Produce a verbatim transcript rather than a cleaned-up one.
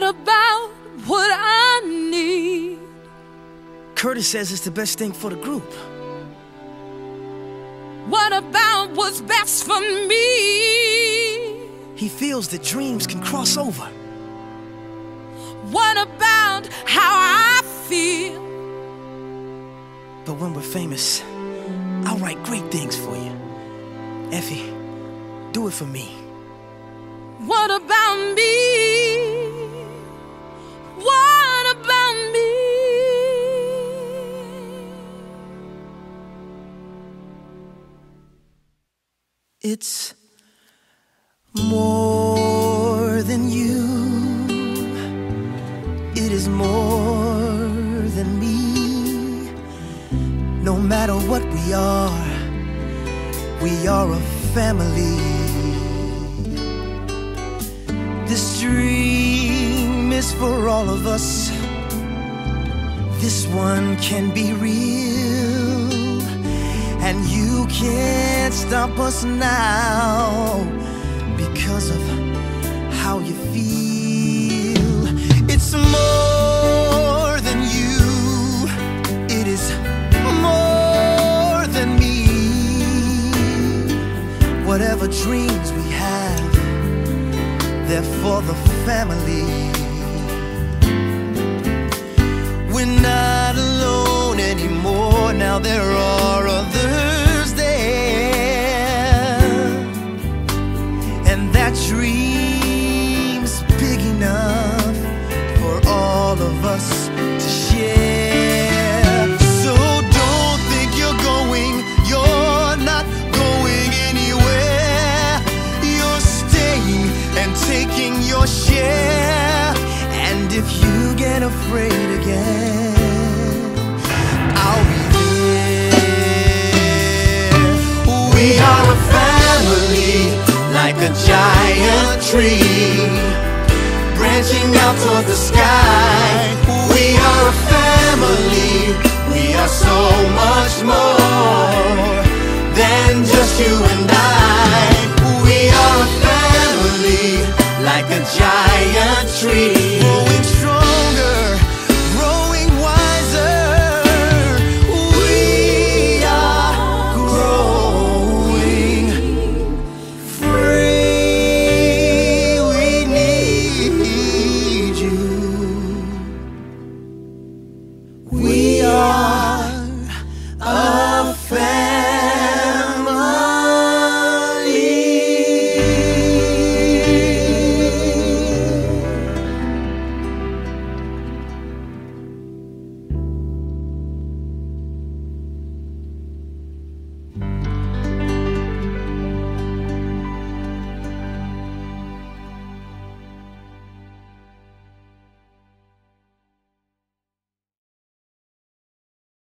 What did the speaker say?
about what I need? Curtis says it's the best thing for the group. What about what's best for me? He feels that dreams can cross over. What about how I feel? But when we're famous, I'll write great things for you. Effie, do it for me. What about me? What about me? It's more than you. It is more than me. No matter what we are, we are a family. This dream is for all of us. This one can be real, and you can't stop us now because of how you feel. It's more than you. It is more than me. Whatever dreams we have, they're for the family. We're not alone anymore. Now there are others there, and that dream's big enough for all of us to share. So don't think you're going, you're not going anywhere. You're staying and taking your share. And if you get afraid again, I'll be there. We are a family, like a giant tree, branching out toward the